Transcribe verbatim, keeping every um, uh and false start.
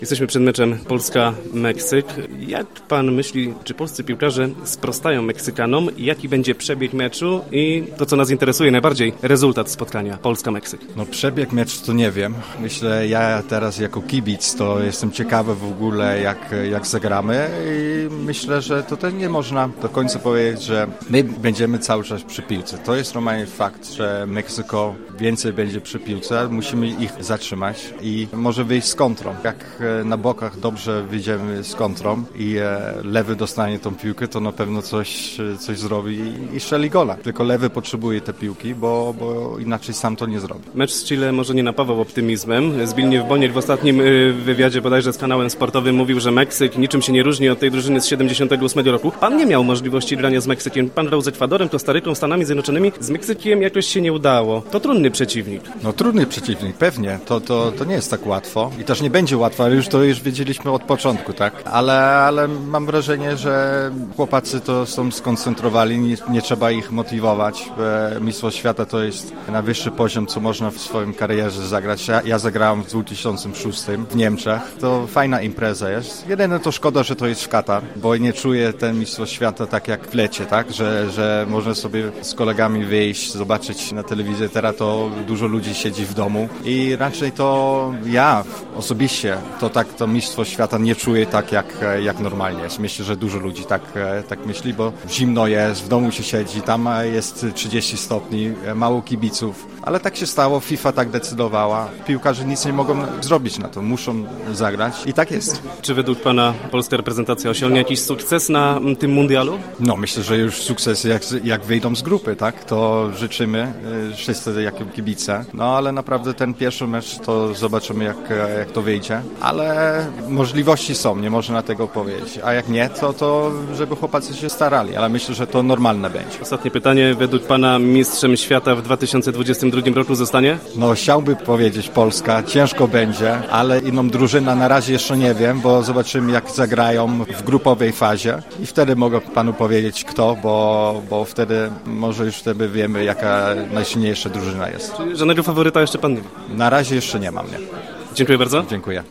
Jesteśmy przed meczem Polska-Meksyk. Jak pan myśli, czy polscy piłkarze sprostają Meksykanom? Jaki będzie przebieg meczu i to, co nas interesuje najbardziej, rezultat spotkania Polska-Meksyk? No przebieg meczu to nie wiem. Myślę, ja teraz jako kibic to jestem ciekawy w ogóle, jak, jak zagramy i myślę, że tutaj nie można do końca powiedzieć, że my będziemy cały czas przy piłce. To jest normalnie fakt, że Meksyko więcej będzie przy piłce, musimy ich zatrzymać i może wyjść z kontrą. Jak na bokach dobrze wyjdziemy z kontrą i lewy dostanie tą piłkę, to na pewno coś, coś zrobi i strzeli gola. Tylko lewy potrzebuje te piłki, bo, bo inaczej sam to nie zrobi. Mecz z Chile może nie napawał optymizmem. Zbigniew Boniek w ostatnim wywiadzie bodajże z kanałem sportowym mówił, że Meksyk niczym się nie różni od tej drużyny z siedemdziesiątego ósmego roku. Pan nie miał możliwości grania z Meksykiem. Pan grał z Ekwadorem, Kostaryką, Stanami Zjednoczonymi. Z Meksykiem jakoś się nie udało. To trudny przeciwnik. No trudny przeciwnik, pewnie. To, to, to nie jest tak łatwo i też nie będzie łatwo, ale już to już wiedzieliśmy od początku, tak? Ale, ale mam wrażenie, że chłopacy to są skoncentrowani, nie, nie trzeba ich motywować. Mistrzostwo Świata to jest najwyższy poziom, co można w swoim karierze zagrać. Ja, ja zagrałem w dwa tysiące szóstym w Niemczech. To fajna impreza jest. Jedyne to szkoda, że to jest w Katar, bo nie czuję ten Mistrzostwo Świata tak jak w lecie, tak? Że, że można sobie z kolegami wyjść, zobaczyć na telewizji. Teraz to dużo ludzi siedzi w domu i raczej to ja osobiście to tak to Mistrzostwo Świata nie czuję tak jak, jak normalnie jest. Myślę, że dużo ludzi tak, tak myśli, bo zimno jest, w domu się siedzi, tam jest trzydzieści stopni, mało kibiców, ale tak się stało, FIFA tak decydowała. Piłkarze nic nie mogą zrobić na to, muszą zagrać i tak jest. Czy według pana polska reprezentacja osiągnie jakiś sukces na tym mundialu? No myślę, że już sukces jak, jak wyjdą z grupy, tak? To życzymy wszyscy jako kibice. No ale naprawdę ten pierwszy mecz to zobaczymy jak, jak to wyjdzie. Ale możliwości są, nie można tego powiedzieć. A jak nie, to, to żeby chłopacy się starali, ale myślę, że to normalne będzie. Ostatnie pytanie. Według pana mistrzem świata w dwa tysiące dwudziestym drugim roku zostanie? No chciałbym powiedzieć Polska, ciężko będzie, ale inną drużynę na razie jeszcze nie wiem, bo zobaczymy jak zagrają w grupowej fazie i wtedy mogę panu powiedzieć kto, bo, bo wtedy może już wtedy wiemy jaka najsilniejsza drużyna jest. Czyli żadnego faworyta jeszcze pan nie ma? Na razie jeszcze nie mam, nie. Dziękuję bardzo. Dziękuję.